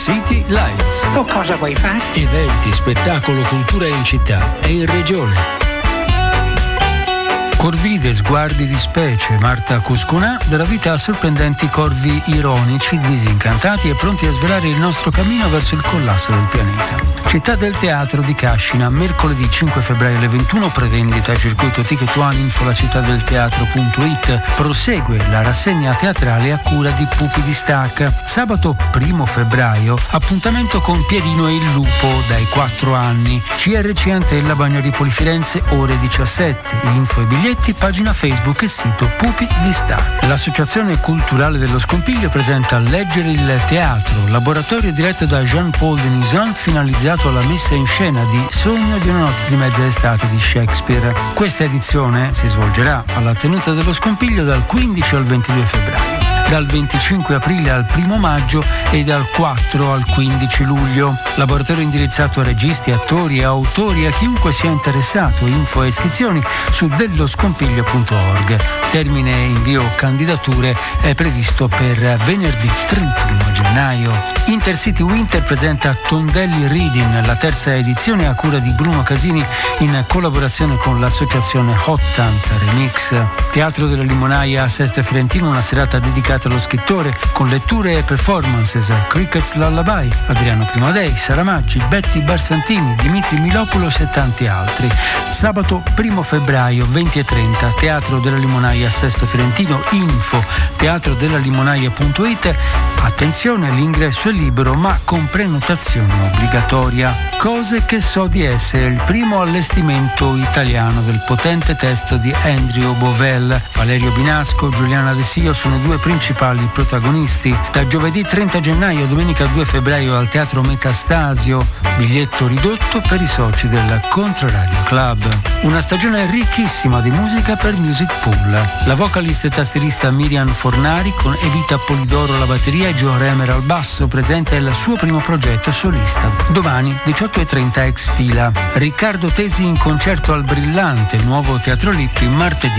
City Lights. O cosa vuoi fare? Eventi, spettacolo, cultura in città e in regione. Corvide, sguardi di specie, Marta Cuscunà darà vita a sorprendenti corvi ironici, disincantati e pronti a svelare il nostro cammino verso il collasso del pianeta. Città del Teatro di Cascina, mercoledì 5 febbraio alle 21, prevendita circuito Ticket One, info lacittadelteatro.it. Prosegue la rassegna teatrale a cura di Pupi di Stac. Sabato 1 febbraio, appuntamento con Pierino e il Lupo dai 4 anni. CRC Antella Bagnoli Firenze, ore 17. Info e biglietti, pagina Facebook e sito Pupi di Stac. L'Associazione Culturale dello Scompiglio presenta Leggere il Teatro, laboratorio diretto da Jean-Paul Denison, finalizzato alla messa in scena di Sogno di una notte di mezza estate di Shakespeare. Questa edizione si svolgerà alla tenuta dello Scompiglio dal 15 al 22 febbraio. Dal 25 aprile al 1 maggio e dal 4 al 15 luglio. Laboratorio indirizzato a registi, attori e autori, a chiunque sia interessato. Info e iscrizioni su delloscompiglio.org. Termine invio candidature è previsto per venerdì 31 gennaio. Intercity Winter presenta Tondelli Reading, la terza edizione a cura di Bruno Casini in collaborazione con l'associazione Hot Tant Remix. Teatro della Limonaia a Sesto e Fiorentino, una serata dedicata allo scrittore con letture e performances, Cricket's Lullaby, Adriano Primadei, Sara Maggi, Betty Barsantini, Dimitri Milopoulos e tanti altri. Sabato 1 febbraio 20:30, Teatro della Limonaia a Sesto Fiorentino, info teatrodellalimonaya.it. Attenzione, l'ingresso è libero ma con prenotazione obbligatoria. Cose che so di essere, il primo allestimento italiano del potente testo di Andrew Bovell. Valerio Binasco, Giuliana De Sio sono i due principali protagonisti. Da giovedì 30 gennaio a domenica 2 febbraio al Teatro Metastasio, biglietto ridotto per i soci del Controradio Club. Una stagione ricchissima di musica per Music Pool. La vocalist e tastierista Miriam Fornari con Evita Polidoro alla batteria e Joe Remer al basso presenta il suo primo progetto solista. Domani 18:30 ex fila. Riccardo Tesi in concerto al Brillante, nuovo Teatro Lippi, martedì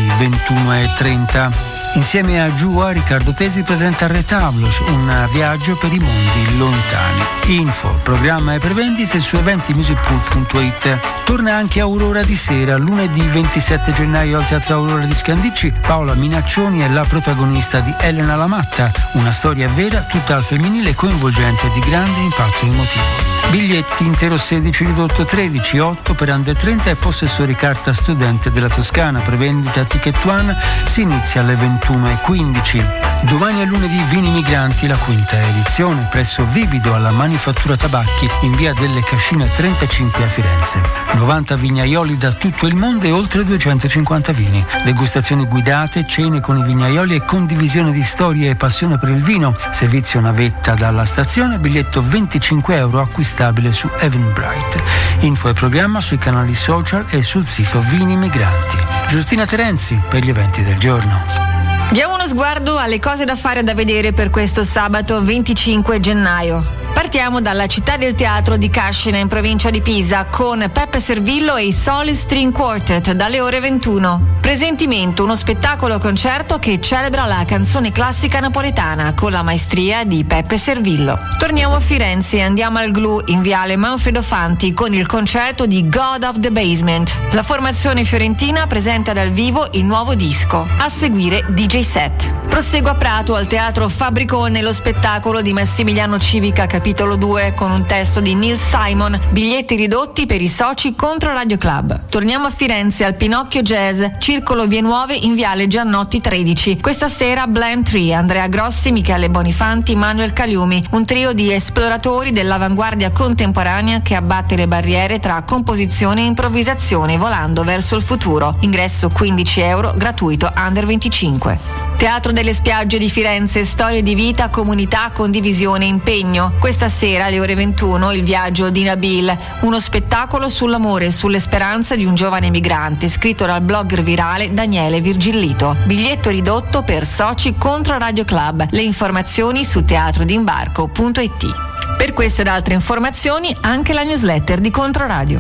21:30. Insieme a Giua, Riccardo Tesi presenta Retablos, un viaggio per i mondi lontani. Info, programma e prevendite su eventimusicpool.it. Torna anche Aurora di sera, lunedì 27 gennaio al Teatro Aurora di Scandicci. Paola Minaccioni è la protagonista di Elena la Matta, una storia vera, tutta al femminile, coinvolgente e di grande impatto emotivo. Biglietti intero 16, ridotto 13, 8 per under 30 e possessori carta studente della Toscana. Prevendita Ticket One, si inizia alle 21:15. Domani è lunedì Vini Migranti, la quinta edizione, presso Vivido alla Manifattura Tabacchi in via delle Cascine 35 a Firenze. 90 vignaioli da tutto il mondo e oltre 250 vini. Degustazioni guidate, cene con i vignaioli e condivisione di storie e passione per il vino. Servizio navetta dalla stazione, biglietto €25 acquistabile su Eventbrite. Info e programma sui canali social e sul sito Vini Migranti. Giustina Terenzi per gli eventi del giorno. Diamo uno sguardo alle cose da fare e da vedere per questo sabato 25 gennaio. Partiamo dalla Città del Teatro di Cascina in provincia di Pisa con Peppe Servillo e i Solid String Quartet dalle ore 21. Presentimento, uno spettacolo concerto che celebra la canzone classica napoletana con la maestria di Peppe Servillo. Torniamo a Firenze e andiamo al Glu in viale Manfredo Fanti con il concerto di God of the Basement. La formazione fiorentina presenta dal vivo il nuovo disco. A seguire DJ set. Prosegue a Prato al Teatro Fabbricone lo spettacolo di Massimiliano Civica capitolo 2 con un testo di Neil Simon, biglietti ridotti per i soci Contro Radio Club. Torniamo a Firenze al Pinocchio Jazz, Circolo Vie Nuove in viale Giannotti 13. Questa sera Blend Tree, Andrea Grossi, Michele Bonifanti, Manuel Caliumi, un trio di esploratori dell'avanguardia contemporanea che abbatte le barriere tra composizione e improvvisazione volando verso il futuro. Ingresso €15, gratuito under 25. Teatro delle Spiagge di Firenze, storie di vita, comunità, condivisione, impegno. Questa sera alle ore 21 il viaggio di Nabil, uno spettacolo sull'amore e sulle speranze di un giovane migrante, scritto dal blogger virale Daniele Virgillito. Biglietto ridotto per soci Contro Radio Club. Le informazioni su teatrodimbarco.it. Per queste ed altre informazioni anche la newsletter di Controradio.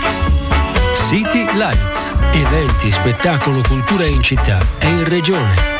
City Lights. Eventi, spettacolo, cultura in città e in regione.